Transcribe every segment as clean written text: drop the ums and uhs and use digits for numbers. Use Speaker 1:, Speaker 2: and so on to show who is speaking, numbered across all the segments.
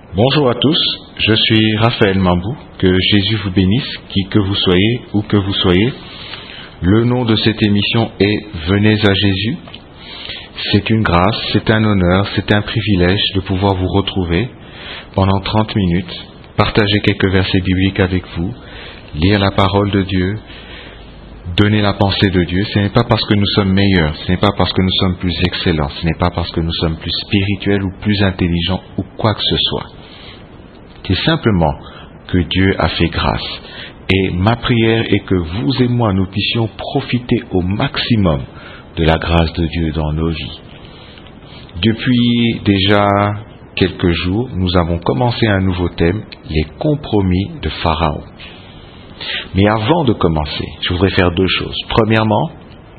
Speaker 1: Bonjour à tous, je suis Raphaël Mambou, que Jésus vous bénisse, qui que vous soyez, où que vous soyez. Le nom de cette émission est Venez à Jésus. C'est une grâce, c'est un honneur, c'est un privilège de pouvoir vous retrouver pendant 30 minutes, partager quelques versets bibliques avec vous, lire la parole de Dieu, donner la pensée de Dieu. Ce n'est pas parce que nous sommes meilleurs, ce n'est pas parce que nous sommes plus excellents, ce n'est pas parce que nous sommes plus spirituels ou plus intelligents ou quoi que ce soit. C'est simplement que Dieu a fait grâce. Et ma prière est que vous et moi, nous puissions profiter au maximum de la grâce de Dieu dans nos vies. Depuis déjà quelques jours, nous avons commencé un nouveau thème, les compromis de Pharaon. Mais avant de commencer, je voudrais faire deux choses. Premièrement,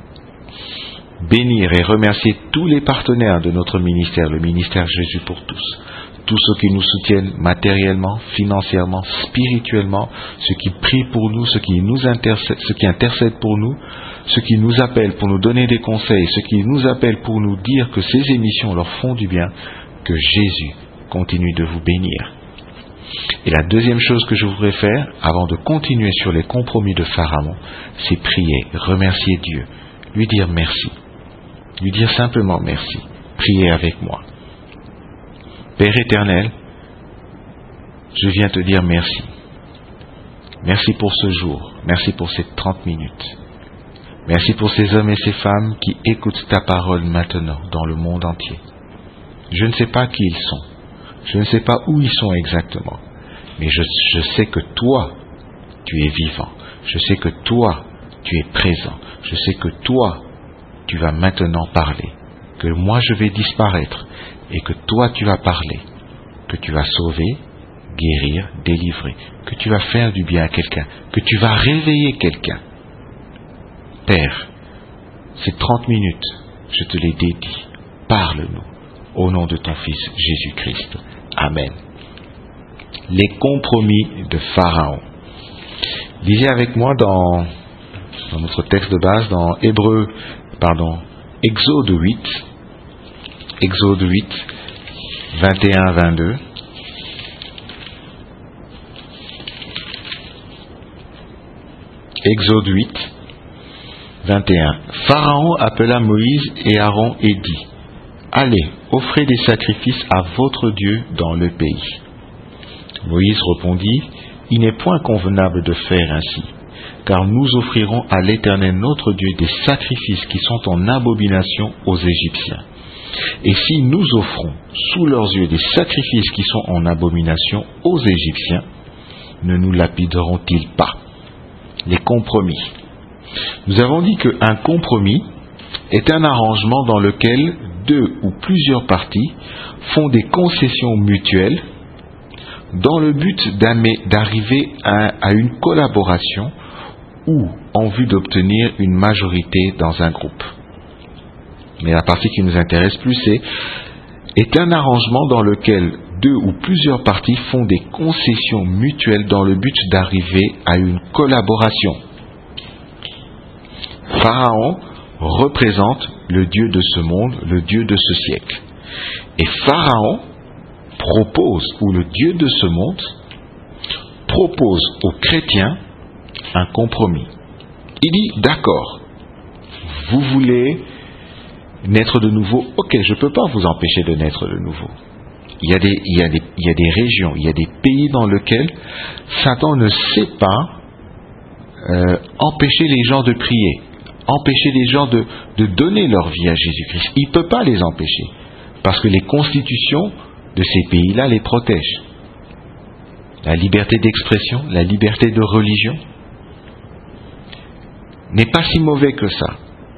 Speaker 1: bénir et remercier tous les partenaires de notre ministère, le ministère Jésus pour tous. Tous ceux qui nous soutiennent matériellement, financièrement, spirituellement, ceux qui prient pour nous, ceux qui intercèdent pour nous, ceux qui nous appellent pour nous donner des conseils, ceux qui nous appellent pour nous dire que ces émissions leur font du bien, que Jésus continue de vous bénir. Et la deuxième chose que je voudrais faire, avant de continuer sur les compromis de Pharaon, c'est prier, remercier Dieu, lui dire merci, lui dire simplement merci, priez avec moi. Père éternel, je viens te dire merci. Merci pour ce jour, merci pour ces 30 minutes. Merci pour ces hommes et ces femmes qui écoutent ta parole maintenant dans le monde entier. Je ne sais pas qui ils sont, je ne sais pas où ils sont exactement, mais je sais que toi, tu es vivant. Je sais que toi, tu es présent. Je sais que toi, tu vas maintenant parler. Que moi, je vais disparaître et que toi, tu vas parler. Que tu vas sauver, guérir, délivrer. Que tu vas faire du bien à quelqu'un. Que tu vas réveiller quelqu'un. Père, ces 30 minutes, je te les dédie. Parle-nous au nom de ton Fils Jésus-Christ. Amen. Les compromis de Pharaon. Lisez avec moi dans notre texte de base, dans Exode 8, 21-22. Exode 8, 21. Pharaon appela Moïse et Aaron et dit: Allez, offrez des sacrifices à votre Dieu dans le pays. Moïse répondit: Il n'est point convenable de faire ainsi, car nous offrirons à l'Éternel notre Dieu des sacrifices qui sont en abomination aux Égyptiens. Et si nous offrons sous leurs yeux des sacrifices qui sont en abomination aux Égyptiens, ne nous lapideront-ils pas? Les compromis. Nous avons dit qu'un compromis est un arrangement dans lequel deux ou plusieurs parties font des concessions mutuelles dans le but d'arriver à une collaboration ou en vue d'obtenir une majorité dans un groupe. Mais la partie qui nous intéresse plus est un arrangement dans lequel deux ou plusieurs parties font des concessions mutuelles dans le but d'arriver à une collaboration. Pharaon représente le Dieu de ce monde, le Dieu de ce siècle. Et Pharaon propose, ou le Dieu de ce monde propose aux chrétiens un compromis. Il dit: d'accord, vous voulez naître de nouveau, ok, je ne peux pas vous empêcher de naître de nouveau. Il y a des régions, il y a des pays dans lesquels Satan ne sait pas empêcher les gens de prier, empêcher les gens de donner leur vie à Jésus-Christ. Il ne peut pas les empêcher, parce que les constitutions de ces pays-là les protègent. La liberté d'expression, la liberté de religion n'est pas si mauvais que ça.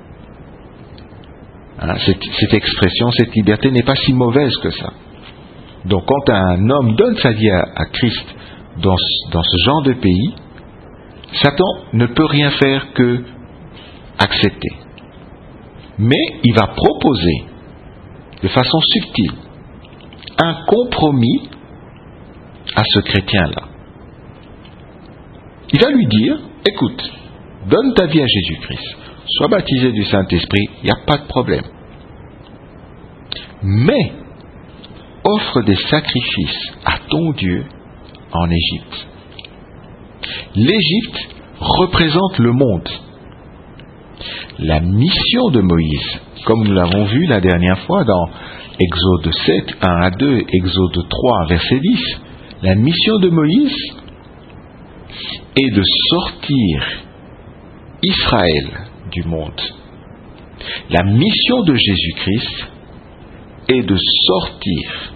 Speaker 1: Cette expression, cette liberté n'est pas si mauvaise que ça. Donc quand un homme donne sa vie à Christ dans ce genre de pays, Satan ne peut rien faire que accepter. Mais il va proposer de façon subtile un compromis à ce chrétien-là. Il va lui dire: écoute, donne ta vie à Jésus-Christ, sois baptisé du Saint-Esprit, il n'y a pas de problème. Mais offre des sacrifices à ton Dieu en Égypte. L'Égypte représente le monde. La mission de Moïse, comme nous l'avons vu la dernière fois dans Exode 7, 1 à 2, Exode 3, verset 10, la mission de Moïse est de sortir Israël du monde. La mission de Jésus-Christ est de sortir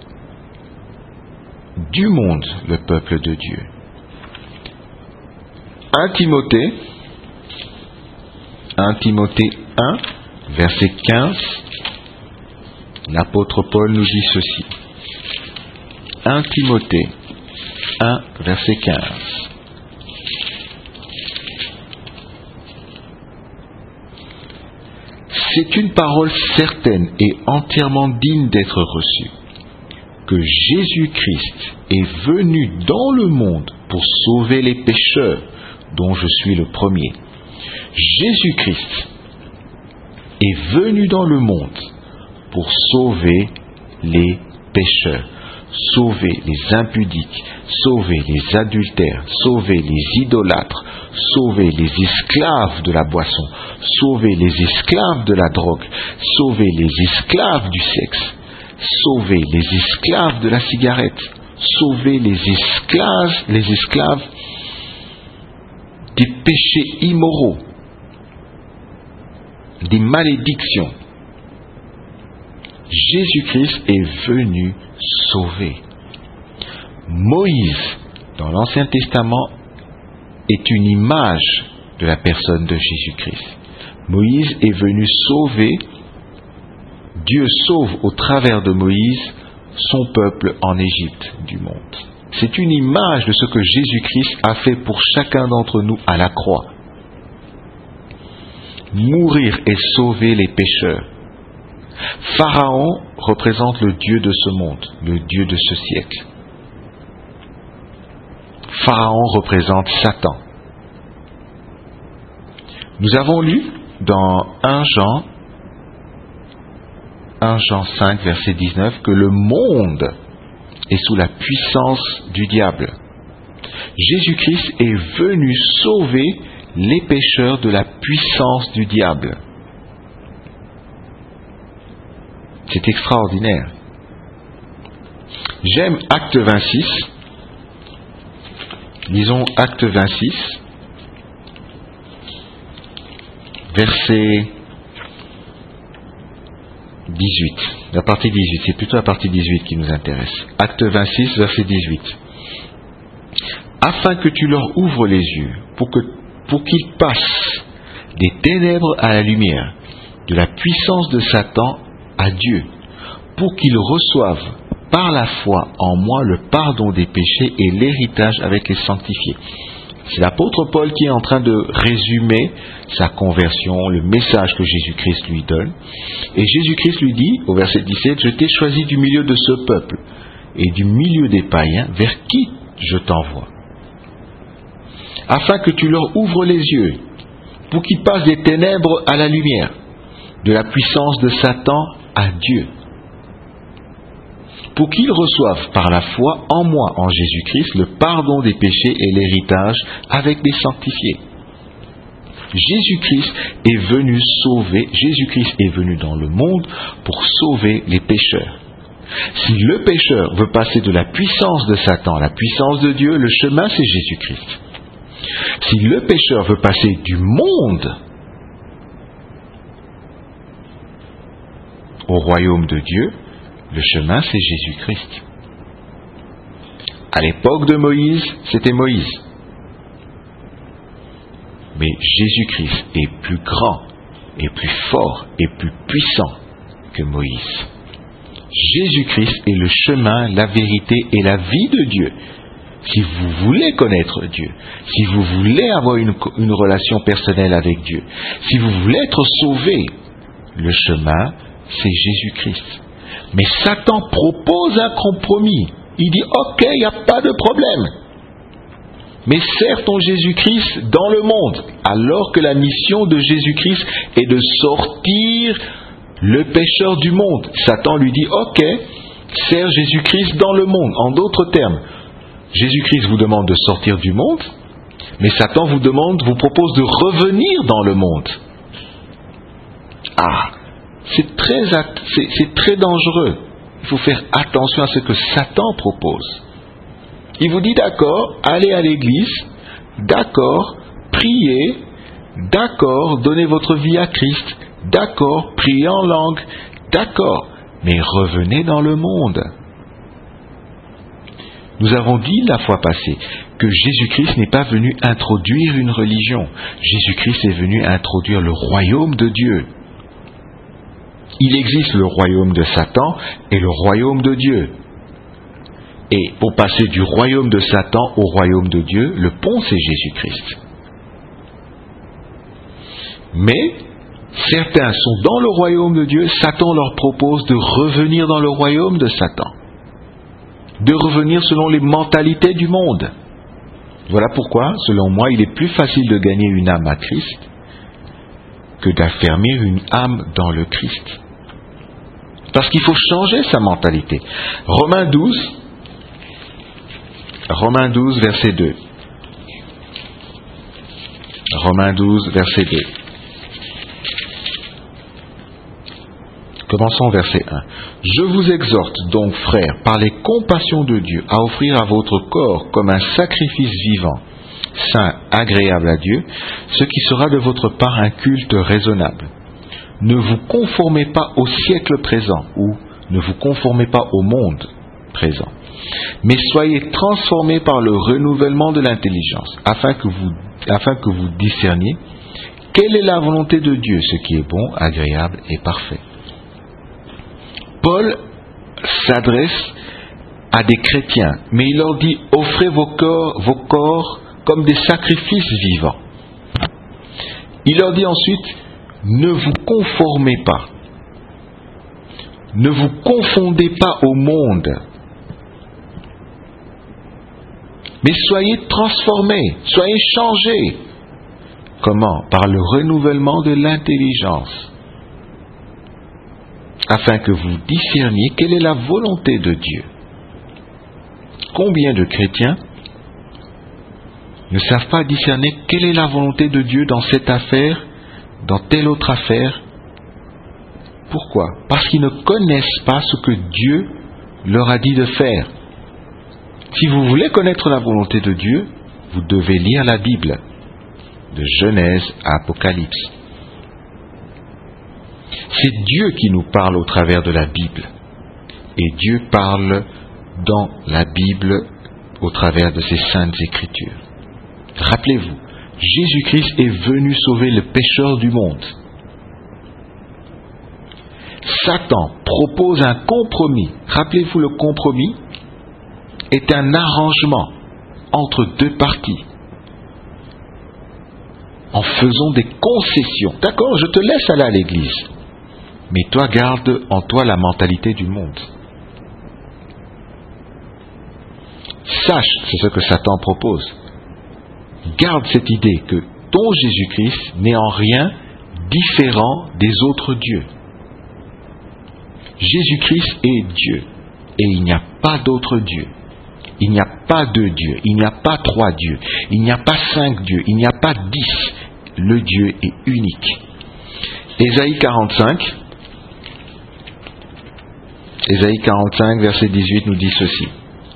Speaker 1: du monde le peuple de Dieu. 1 Timothée 1, verset 15, l'apôtre Paul nous dit ceci. 1 Timothée 1, verset 15. C'est une parole certaine et entièrement digne d'être reçue, que Jésus-Christ est venu dans le monde pour sauver les pécheurs, dont je suis le premier. Jésus-Christ est venu dans le monde pour sauver les pécheurs, sauver les impudiques, sauver les adultères, sauver les idolâtres, sauver les esclaves de la boisson, sauver les esclaves de la drogue, sauver les esclaves du sexe, sauver les esclaves de la cigarette, sauver les esclaves des péchés immoraux, des malédictions. Jésus-Christ est venu sauver. Moïse, dans l'Ancien Testament, est une image de la personne de Jésus-Christ. Moïse est venu sauver, Dieu sauve au travers de Moïse son peuple en Égypte du monde. C'est une image de ce que Jésus-Christ a fait pour chacun d'entre nous à la croix. Mourir et sauver les pécheurs. Pharaon représente le Dieu de ce monde, le Dieu de ce siècle. Pharaon représente Satan. Nous avons lu dans 1 Jean 5, verset 19, que le monde est sous la puissance du diable. Jésus-Christ est venu sauver les pécheurs de la puissance du diable. C'est extraordinaire. J'aime Acte 26. Lisons Acte 26, verset 18. La partie 18, c'est plutôt la partie 18 qui nous intéresse. Acte 26, verset 18. Afin que tu leur ouvres les yeux, pour qu'ils passent des ténèbres à la lumière, de la puissance de Satan à Dieu, pour qu'ils reçoivent par la foi en moi le pardon des péchés et l'héritage avec les sanctifiés. C'est l'apôtre Paul qui est en train de résumer sa conversion, le message que Jésus-Christ lui donne. Et Jésus-Christ lui dit, au verset 17, « Je t'ai choisi du milieu de ce peuple et du milieu des païens, vers qui je t'envoie, afin que tu leur ouvres les yeux, pour qu'ils passent des ténèbres à la lumière, de la puissance de Satan à Dieu, pour qu'ils reçoivent par la foi en moi, en Jésus-Christ, le pardon des péchés et l'héritage avec les sanctifiés. » Jésus-Christ est venu sauver, Jésus-Christ est venu dans le monde pour sauver les pécheurs. Si le pécheur veut passer de la puissance de Satan à la puissance de Dieu, le chemin c'est Jésus-Christ. Si le pécheur veut passer du monde au royaume de Dieu, le chemin, c'est Jésus-Christ. À l'époque de Moïse, c'était Moïse. Mais Jésus-Christ est plus grand, et plus fort, et plus puissant que Moïse. Jésus-Christ est le chemin, la vérité et la vie de Dieu. Si vous voulez connaître Dieu, si vous voulez avoir une relation personnelle avec Dieu, si vous voulez être sauvé, le chemin, c'est Jésus-Christ. Mais Satan propose un compromis. Il dit, ok, il n'y a pas de problème. Mais sers ton Jésus-Christ dans le monde, alors que la mission de Jésus-Christ est de sortir le pécheur du monde. Satan lui dit, ok, sert Jésus-Christ dans le monde. En d'autres termes, Jésus-Christ vous demande de sortir du monde, mais Satan vous propose de revenir dans le monde. Ah, c'est très dangereux. Il faut faire attention à ce que Satan propose. Il vous dit d'accord, allez à l'église, d'accord, priez, d'accord, donnez votre vie à Christ, d'accord, priez en langue, d'accord, mais revenez dans le monde. Nous avons dit la fois passée que Jésus-Christ n'est pas venu introduire une religion. Jésus-Christ est venu introduire le royaume de Dieu. Il existe le royaume de Satan et le royaume de Dieu. Et pour passer du royaume de Satan au royaume de Dieu, le pont c'est Jésus-Christ. Mais certains sont dans le royaume de Dieu, Satan leur propose de revenir dans le royaume de Satan. De revenir selon les mentalités du monde. Voilà pourquoi, selon moi, il est plus facile de gagner une âme à Christ que d'affermir une âme dans le Christ. Parce qu'il faut changer sa mentalité. Romains 12, verset 2. Romains 12, verset 2. Commençons verset 1. Je vous exhorte donc, frères, par les compassions de Dieu, à offrir à votre corps comme un sacrifice vivant, saint, agréable à Dieu, ce qui sera de votre part un culte raisonnable. Ne vous conformez pas au siècle présent, ou ne vous conformez pas au monde présent, mais soyez transformés par le renouvellement de l'intelligence, afin que vous discerniez quelle est la volonté de Dieu, ce qui est bon, agréable et parfait. Paul s'adresse à des chrétiens, mais il leur dit, offrez vos corps comme des sacrifices vivants. Il leur dit ensuite, ne vous conformez pas, ne vous confondez pas au monde, mais soyez transformés, soyez changés. Comment? Par le renouvellement de l'intelligence, afin que vous discerniez quelle est la volonté de Dieu. Combien de chrétiens ne savent pas discerner quelle est la volonté de Dieu dans cette affaire, dans telle autre affaire? Pourquoi? Parce qu'ils ne connaissent pas ce que Dieu leur a dit de faire. Si vous voulez connaître la volonté de Dieu, vous devez lire la Bible, de Genèse à Apocalypse. C'est Dieu qui nous parle au travers de la Bible. Et Dieu parle dans la Bible au travers de ses saintes Écritures. Rappelez-vous, Jésus-Christ est venu sauver le pécheur du monde. Satan propose un compromis. Rappelez-vous, le compromis est un arrangement entre deux parties, en faisant des concessions. D'accord, je te laisse aller à l'église, mais toi garde en toi la mentalité du monde. Sache, c'est ce que Satan propose. Garde cette idée que ton Jésus-Christ n'est en rien différent des autres dieux. Jésus-Christ est Dieu, et il n'y a pas d'autre Dieu. Il n'y a pas deux dieux, il n'y a pas trois dieux, il n'y a pas 5 dieux, il n'y a pas 10. Le Dieu est unique. Ésaïe 45, verset 18 nous dit ceci.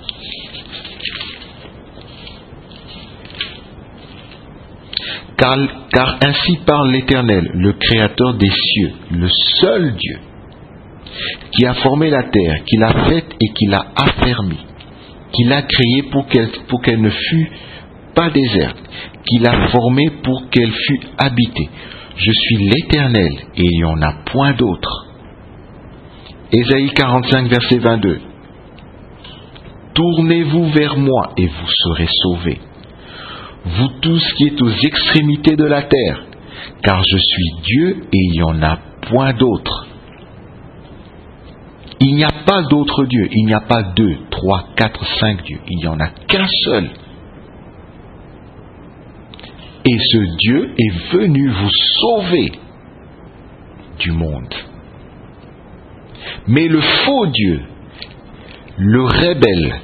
Speaker 1: Car ainsi parle l'Éternel, le Créateur des cieux, le seul Dieu, qui a formé la terre, qui l'a faite et qui l'a affermie, qui l'a créée pour qu'elle ne fût pas déserte, qui l'a formée pour qu'elle fût habitée. Je suis l'Éternel et il n'y en a point d'autre. Ésaïe 45, verset 22. Tournez-vous vers moi et vous serez sauvés, vous tous qui êtes aux extrémités de la terre, car je suis Dieu et il n'y en a point d'autre. Il n'y a pas d'autre Dieu, il n'y a pas 2, 3, 4, 5 dieux, il n'y en a qu'un seul. Et ce Dieu est venu vous sauver du monde. Mais le faux Dieu le rebelle,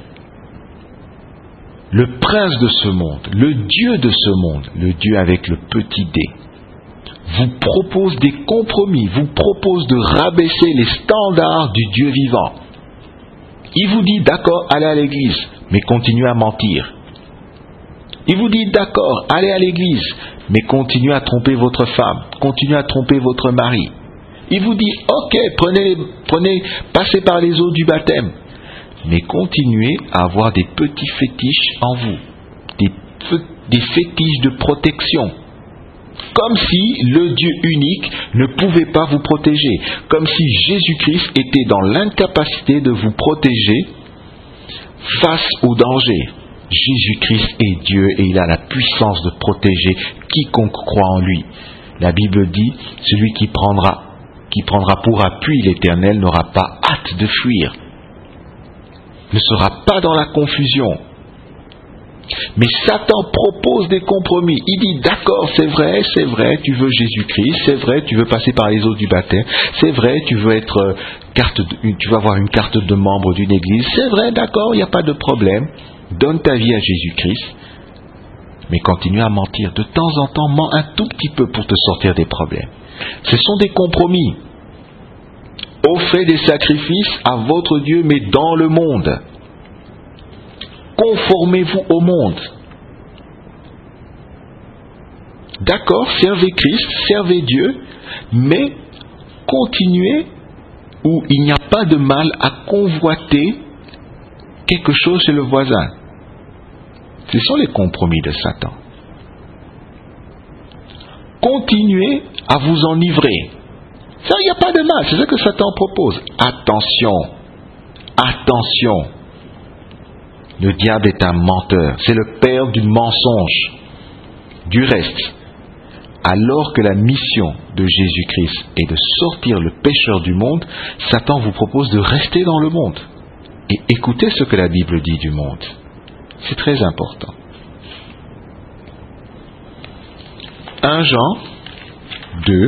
Speaker 1: le prince de ce monde, le Dieu de ce monde, le Dieu avec le petit d, vous propose des compromis, vous propose de rabaisser les standards du Dieu vivant. Il vous dit d'accord, allez à l'église, mais continuez à mentir. Il vous dit d'accord, allez à l'église, mais continuez à tromper votre femme, continuez à tromper votre mari. Il vous dit ok, passez par les eaux du baptême, mais continuez à avoir des petits fétiches en vous, des fétiches de protection. Comme si le Dieu unique ne pouvait pas vous protéger. Comme si Jésus-Christ était dans l'incapacité de vous protéger face au danger. Jésus-Christ est Dieu et il a la puissance de protéger quiconque croit en lui. La Bible dit, celui qui prendra pour appui l'Éternel n'aura pas hâte de fuir, ne sera pas dans la confusion. Mais Satan propose des compromis. Il dit d'accord, c'est vrai, tu veux Jésus-Christ, c'est vrai, tu veux passer par les eaux du baptême, c'est vrai, tu veux avoir une carte de membre d'une église, c'est vrai, d'accord, il n'y a pas de problème. Donne ta vie à Jésus-Christ, mais continue à mentir. De temps en temps, mens un tout petit peu pour te sortir des problèmes. Ce sont des compromis. Offrez des sacrifices à votre Dieu, mais dans le monde. Conformez-vous au monde. D'accord, servez Christ, servez Dieu, mais continuez où il n'y a pas de mal à convoiter quelque chose chez le voisin. Ce sont les compromis de Satan. Continuez à vous enivrer. Ça, il n'y a pas de mal, c'est ce que Satan propose. Attention. Le diable est un menteur, c'est le père du mensonge. Du reste, alors que la mission de Jésus-Christ est de sortir le pécheur du monde, Satan vous propose de rester dans le monde. Et écoutez ce que la Bible dit du monde. C'est très important. 1 Jean 2,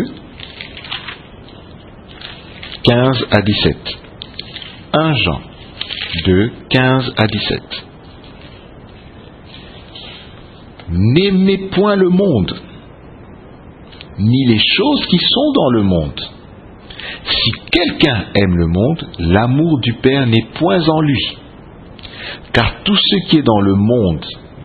Speaker 1: 15 à 17. 1 Jean 2, 15 à 17. N'aimez point le monde, ni les choses qui sont dans le monde. Si quelqu'un aime le monde, l'amour du Père n'est point en lui. Car tout ce qui est dans le monde,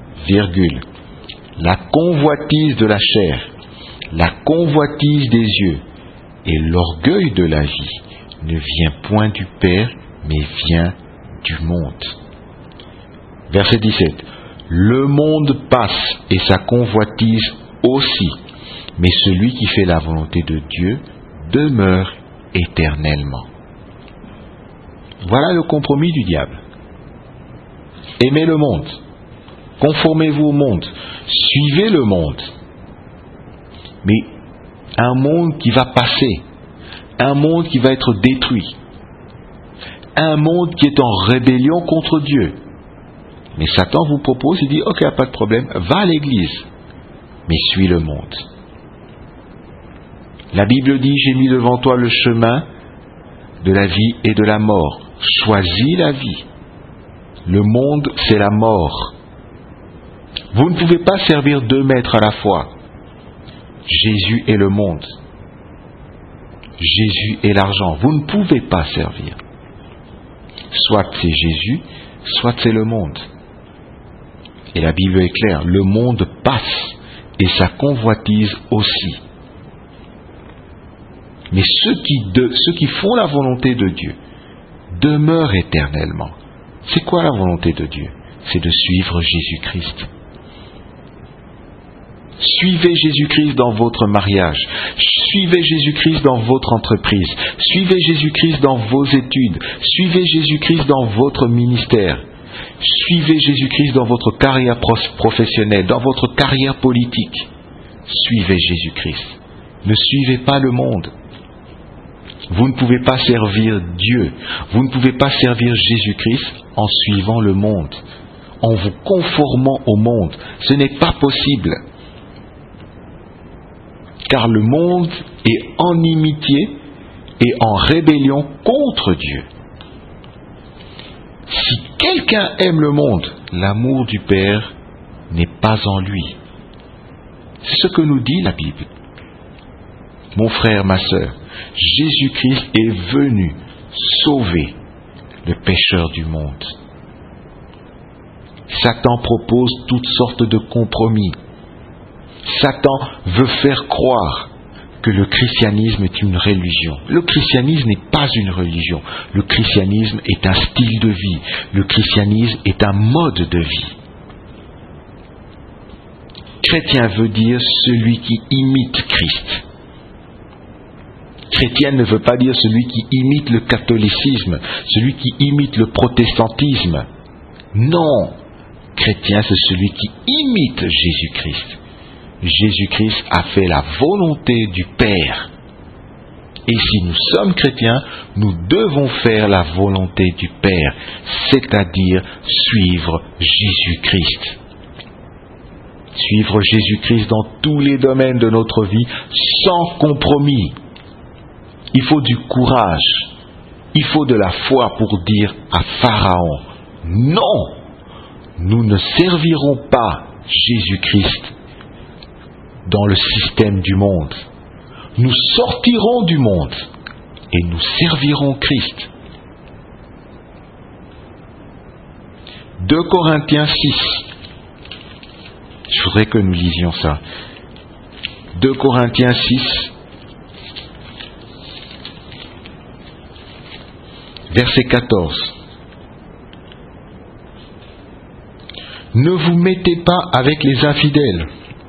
Speaker 1: la convoitise de la chair, la convoitise des yeux et l'orgueil de la vie ne vient point du Père, mais vient du monde. Verset 17. Le monde passe et sa convoitise aussi, mais celui qui fait la volonté de Dieu demeure éternellement. Voilà le compromis du diable. Aimez le monde, conformez-vous au monde, suivez le monde, mais un monde qui va passer, un monde qui va être détruit, un monde qui est en rébellion contre Dieu. Mais Satan vous propose, il dit, ok, pas de problème, va à l'église, mais suis le monde. La Bible dit, j'ai mis devant toi le chemin de la vie et de la mort. Choisis la vie. Le monde, c'est la mort. Vous ne pouvez pas servir 2 maîtres à la fois. Jésus est le monde. Jésus est l'argent. Vous ne pouvez pas servir. Soit c'est Jésus, soit c'est le monde. Et la Bible est claire, le monde passe et sa convoitise aussi. Mais ceux qui font la volonté de Dieu demeurent éternellement. C'est quoi la volonté de Dieu? C'est de suivre Jésus-Christ. Suivez Jésus-Christ dans votre mariage. Suivez Jésus-Christ dans votre entreprise. Suivez Jésus-Christ dans vos études. Suivez Jésus-Christ dans votre ministère. Suivez Jésus-Christ dans votre carrière professionnelle, dans votre carrière politique. Suivez Jésus-Christ. Ne suivez pas le monde. Vous ne pouvez pas servir Dieu. Vous ne pouvez pas servir Jésus-Christ en suivant le monde, en vous conformant au monde. Ce n'est pas possible. Car le monde est en inimitié et en rébellion contre Dieu. quelqu'un aime le monde, l'amour du Père n'est pas en lui. C'est ce que nous dit la Bible. Mon frère, ma sœur, Jésus-Christ est venu sauver le pécheur du monde. Satan propose toutes sortes de compromis. Satan veut faire croire que le christianisme est une religion. Le christianisme n'est pas une religion. Le christianisme est un style de vie. Le christianisme est un mode de vie. Chrétien veut dire celui qui imite Christ. Chrétien ne veut pas dire celui qui imite le catholicisme, celui qui imite le protestantisme. Non, chrétien c'est celui qui imite Jésus-Christ. Jésus-Christ a fait la volonté du Père. Et si nous sommes chrétiens, nous devons faire la volonté du Père, c'est-à-dire suivre Jésus-Christ. Suivre Jésus-Christ dans tous les domaines de notre vie, sans compromis. Il faut du courage, il faut de la foi pour dire à Pharaon, non, nous ne servirons pas Jésus-Christ dans le système du monde. Nous sortirons du monde et nous servirons Christ. 2 Corinthiens 6. Je voudrais que nous lisions ça. 2 Corinthiens 6, verset 14. Ne vous mettez pas avec les infidèles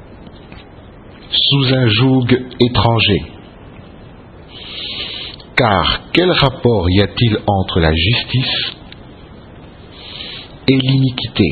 Speaker 1: sous un joug étranger. Car quel rapport y a-t-il entre la justice et l'iniquité?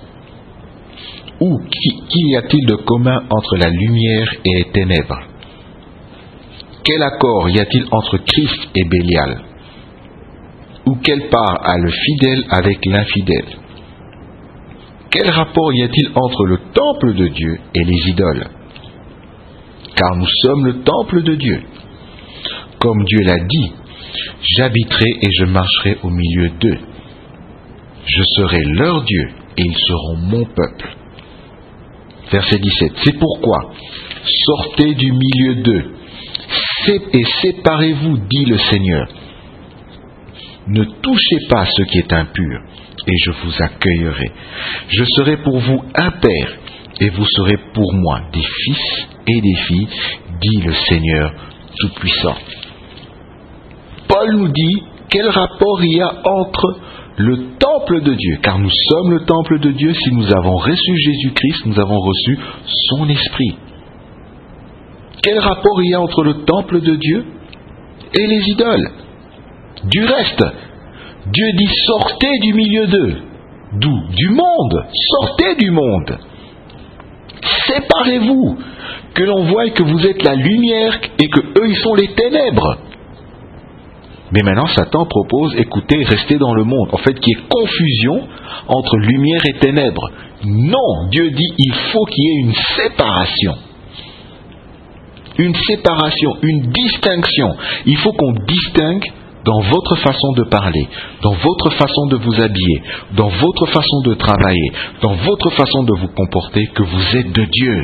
Speaker 1: Ou qu'y a-t-il de commun entre la lumière et les ténèbres? Quel accord y a-t-il entre Christ et Bélial? Ou quelle part a le fidèle avec l'infidèle? Quel rapport y a-t-il entre le temple de Dieu et les idoles? Car nous sommes le temple de Dieu. Comme Dieu l'a dit, j'habiterai et je marcherai au milieu d'eux. Je serai leur Dieu et ils seront mon peuple. Verset 17. C'est pourquoi, sortez du milieu d'eux et séparez-vous, dit le Seigneur. Ne touchez pas ce qui est impur, et je vous accueillerai. Je serai pour vous un père, et vous serez pour moi des fils et des filles, dit le Seigneur Tout-Puissant. Paul nous dit quel rapport il y a entre le temple de Dieu, car nous sommes le temple de Dieu. Si nous avons reçu Jésus-Christ, nous avons reçu son esprit. Quel rapport il y a entre le temple de Dieu et les idoles? Du reste, Dieu dit sortez du milieu d'eux. D'où? Du monde. Sortez du monde. Séparez-vous. Que l'on voie que vous êtes la lumière et que eux ils sont les ténèbres. Mais maintenant Satan propose, écoutez, restez dans le monde. En fait, qu'il y ait confusion entre lumière et ténèbres. Non, Dieu dit il faut qu'il y ait une séparation. Une séparation, une distinction. Il faut qu'on distingue dans votre façon de parler, dans votre façon de vous habiller, dans votre façon de travailler, dans votre façon de vous comporter, que vous êtes de Dieu.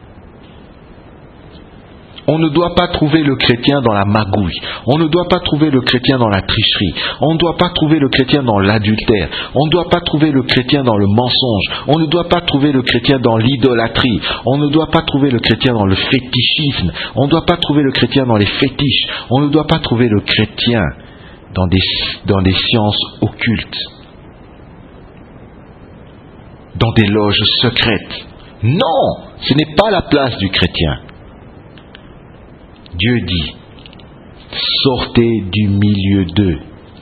Speaker 1: On ne doit pas trouver le chrétien dans la magouille. On ne doit pas trouver le chrétien dans la tricherie. On ne doit pas trouver le chrétien dans l'adultère. On ne doit pas trouver le chrétien dans le mensonge. On ne doit pas trouver le chrétien dans l'idolâtrie. On ne doit pas trouver le chrétien dans le fétichisme. On ne doit pas trouver le chrétien dans les fétiches. On ne doit pas trouver le chrétien dans des sciences occultes, dans des loges secrètes. Non, ce n'est pas la place du chrétien. Dieu dit, sortez du milieu d'eux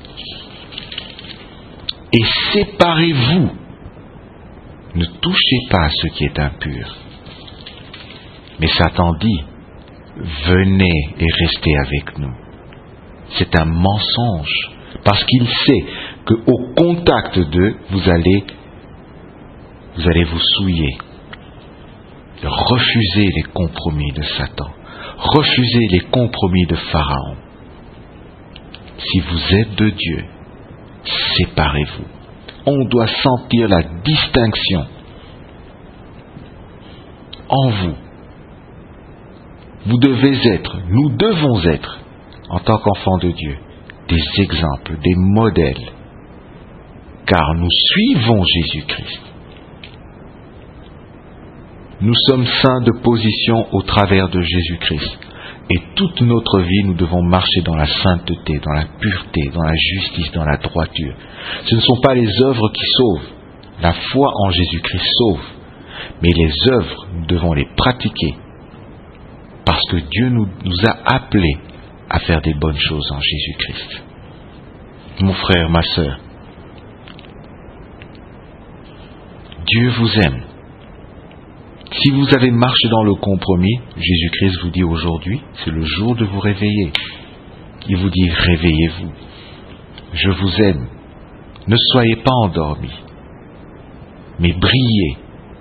Speaker 1: et séparez-vous. Ne touchez pas à ce qui est impur. Mais Satan dit, venez et restez avec nous. C'est un mensonge, parce qu'il sait qu'au contact d'eux, vous allez vous souiller. Refusez les compromis de Satan. Refusez les compromis de Pharaon. Si vous êtes de Dieu, séparez-vous. On doit sentir la distinction en vous. Vous devez être, nous devons être, en tant qu'enfants de Dieu, des exemples, des modèles, car nous suivons Jésus-Christ. Nous sommes saints de position au travers de Jésus-Christ. Et toute notre vie, nous devons marcher dans la sainteté, dans la pureté, dans la justice, dans la droiture. Ce ne sont pas les œuvres qui sauvent. La foi en Jésus-Christ sauve. Mais les œuvres, nous devons les pratiquer. Parce que Dieu nous a appelés à faire des bonnes choses en Jésus-Christ. Mon frère, ma sœur, Dieu vous aime. Si vous avez marché dans le compromis, Jésus-Christ vous dit aujourd'hui, c'est le jour de vous réveiller. Il vous dit, réveillez-vous. Je vous aime. Ne soyez pas endormis, mais brillez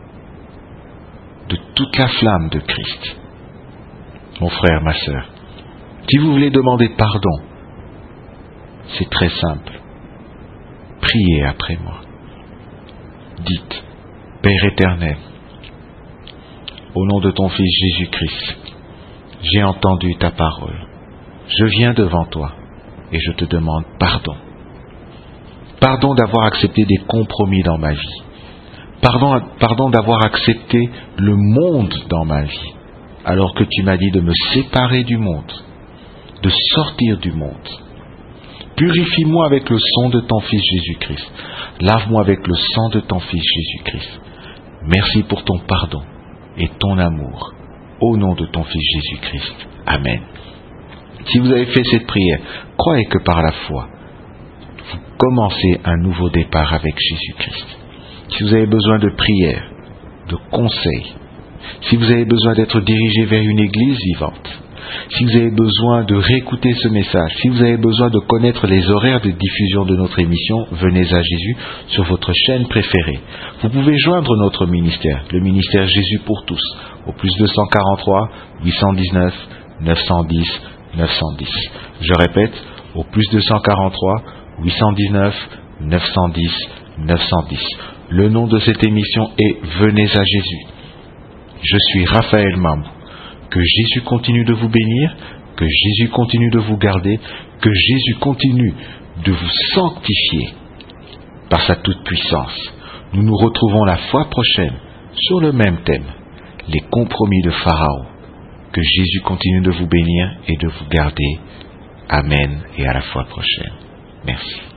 Speaker 1: de toute la flamme de Christ. Mon frère, ma sœur, si vous voulez demander pardon, c'est très simple. Priez après moi. Dites, Père éternel, au nom de ton Fils Jésus-Christ, j'ai entendu ta parole. Je viens devant toi et je te demande pardon. Pardon d'avoir accepté des compromis dans ma vie. Pardon d'avoir accepté le monde dans ma vie, alors que tu m'as dit de me séparer du monde, de sortir du monde. Purifie-moi avec le sang de ton Fils Jésus-Christ. Lave-moi avec le sang de ton Fils Jésus-Christ. Merci pour ton pardon et ton amour, au nom de ton Fils Jésus-Christ. Amen. Si vous avez fait cette prière, croyez que par la foi, vous commencez un nouveau départ avec Jésus-Christ. Si vous avez besoin de prière, de conseils, si vous avez besoin d'être dirigé vers une église vivante, si vous avez besoin de réécouter ce message, si vous avez besoin de connaître les horaires de diffusion de notre émission, venez à Jésus sur votre chaîne préférée. Vous pouvez joindre notre ministère, le ministère Jésus pour tous, au plus 243 819 910 910. Je répète, au plus 243 819 910 910. Le nom de cette émission est Venez à Jésus. Je suis Raphaël Mambou. Que Jésus continue de vous bénir, que Jésus continue de vous garder, que Jésus continue de vous sanctifier par sa toute-puissance. Nous nous retrouvons la fois prochaine sur le même thème, les compromis de Pharaon. Que Jésus continue de vous bénir et de vous garder. Amen et à la fois prochaine. Merci.